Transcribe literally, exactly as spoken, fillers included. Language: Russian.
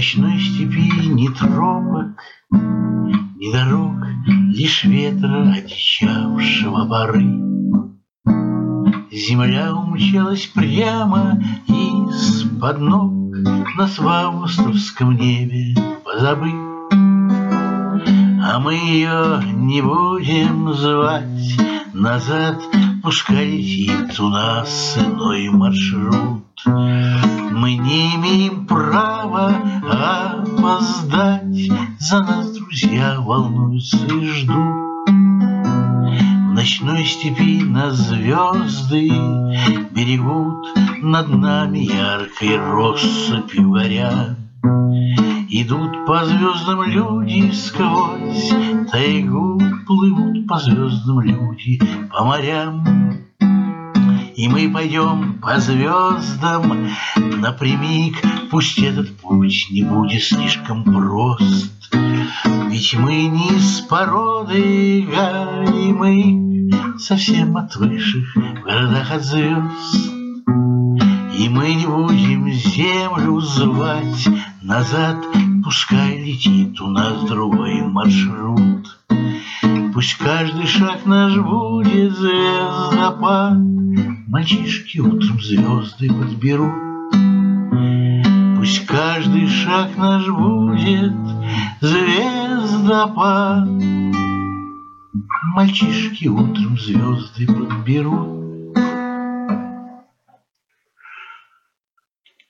ночной степи ни тропок, ни дорог, лишь ветра одичавшего поры. Земля умчалась прямо из-под ног, нас в августовском небе позабыть. А мы ее не будем звать назад, пускай летит у нас иной маршрут. Мы не имеем права опоздать, за нас друзья волнуются и ждут. В ночной степи нас звезды берегут, над нами яркой россыпью горят. Идут по звездам люди сквозь тайгу, плывут по звездам люди по морям. И мы пойдем по звездам напрямик, пусть этот путь не будет слишком прост. Ведь мы не из породы Гаи, мы совсем от высших в городах от звезд. И мы не будем землю звать назад, пускай летит у нас другой маршрут. Пусть каждый шаг наш будет звездопад, мальчишки утром звезды подберут. Пусть каждый шаг наш будет звездопад, мальчишки утром звезды подберут.